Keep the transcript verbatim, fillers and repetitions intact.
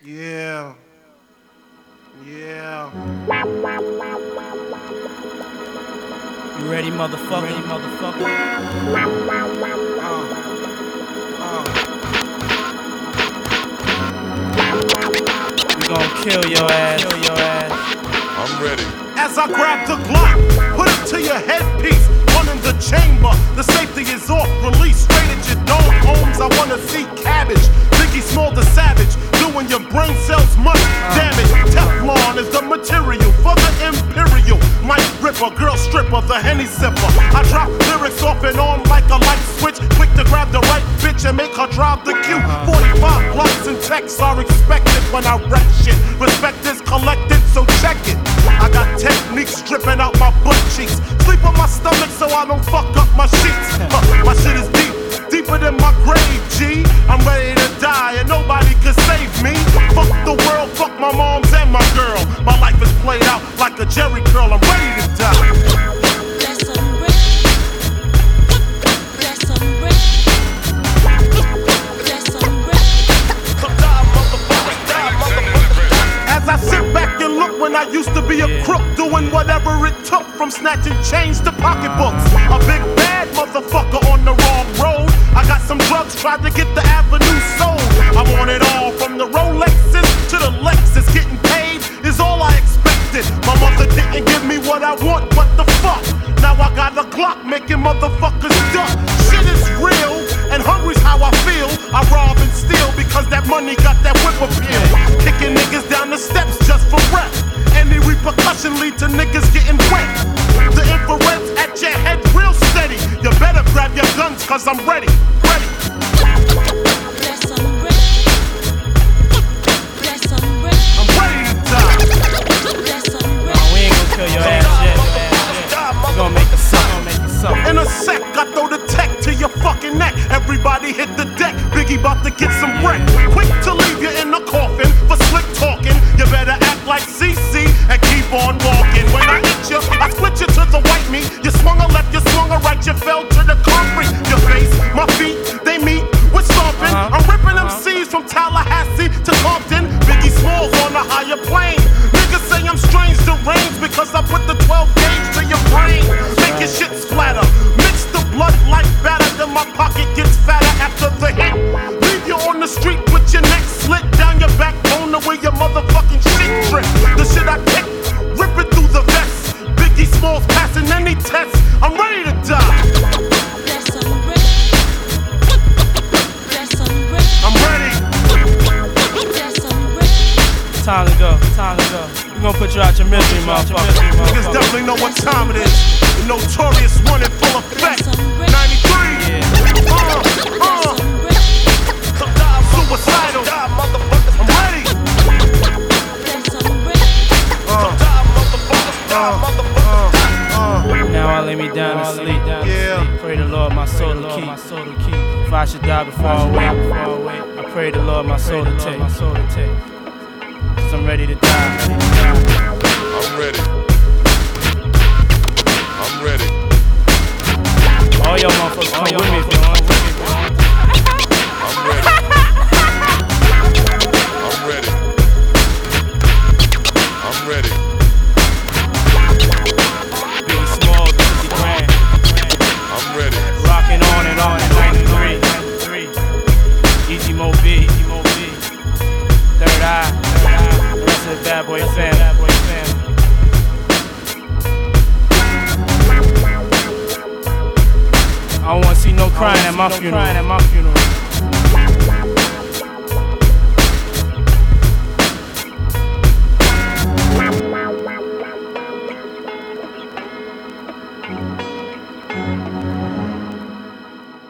Yeah. Yeah. You ready, motherfucker? Ready, motherfucker? Uh. Uh. We gon' kill your ass. Kill your ass. I'm ready. As I grab the Glock, put it to your headpiece. One in the chamber, the safety is off. Release straight at your dome. Homes, I wanna see cabbage. Biggie Small the Savage, doing your brain cells much damage. Teflon is the material for the imperial. Mic ripper, girl stripper, the Henny sipper. I drop lyrics off and on like a light switch. Quick to grab the right bitch and make her drive the Q. forty-five blocks and texts are expected when I wreck shit. Respect is collected, so check it. I got techniques dripping out my butt cheeks. Sleep on my stomach so I don't fuck up my sheets. Huh, my shit is deep, deeper than my grave, G. I'm ready to die and nobody can save me. Fuck the world, fuck my moms and my girl. My life is played out like a Jerry curl. I'm ready to die. I sit back and look when I used to be a crook, doing whatever it took, from snatching chains to pocketbooks. A big bad motherfucker on the wrong road. I got some drugs, tried to get the avenue sold. I want it all, from the Rolexes to the Lexus. Getting paid is all I expected. My mother didn't give me what I want, what the fuck? Now I got a Glock making motherfuckers duck. Shit is real, and hungry's how I feel. I rob and steal because that money got that whip appeal. Kicking niggas down the steps just for rep. Any repercussion lead to niggas getting wet. The infrared's at your head real steady. You better grab your guns cause I'm ready, ready. Yes, I'm ready. Yes, I'm ready. I'm ready to die. Yes, I'm ready. Nah, we ain't gon' kill your ass yet. We gon' make you something, make you something. In a sec, I throw the tech to your fucking neck. Everybody hit the deck. Biggie about to get some wreck. Quick to leave you in the coffin for slick talking. You better act like C C and keep on walking. When I hit you, I split you to the white meat. You swung a left, you swung a right, you fell to the concrete. Your face, my feet, they meet. We're stomping. Uh-huh. I'm ripping them C's from Tallahassee to Compton. Biggie Smalls on a higher plane. Niggas say I'm strange, deranged because I put the twelve gauge to your brain. Make your shit splatter. Mix the blood like batter, then my pocket gets fatter after the hit. Leave you on the street with your neck slit down your backbone the way your motherfucking shit trip. The shit I kick, rip it through the vest. Biggie Smalls passing any test. I'm ready to die. Yes, I'm ready. Yes, I'm ready. I'm ready. Yes, I'm ready. Time to go, time to go. We gon' put you out your misery, motherfucker. Niggas definitely know what time it is. The notorious one in full effect. Yes, I'm ready. ninety-three. Yeah. Uh, Yes, uh, I'm ready. suicidal. I'm ready. Yes, I'm ready. Uh, uh, uh, Now I lay me down to sleep. Yeah. Pray the Lord my soul to keep. If I should die before I wake, I pray the Lord my soul to take. Cause I'm ready to die. I'm ready. I'm ready. All y'all motherfuckers come with me if you want. I'm ready. I'm ready. I'm ready. Biggie Small, fifty grand. I'm ready. Rocking on and on in ninety-three. Easy Mo B, Easy Mo B. Third Eye, the rest of the Bad Boy fam. I don't wanna see no crying at my funeral.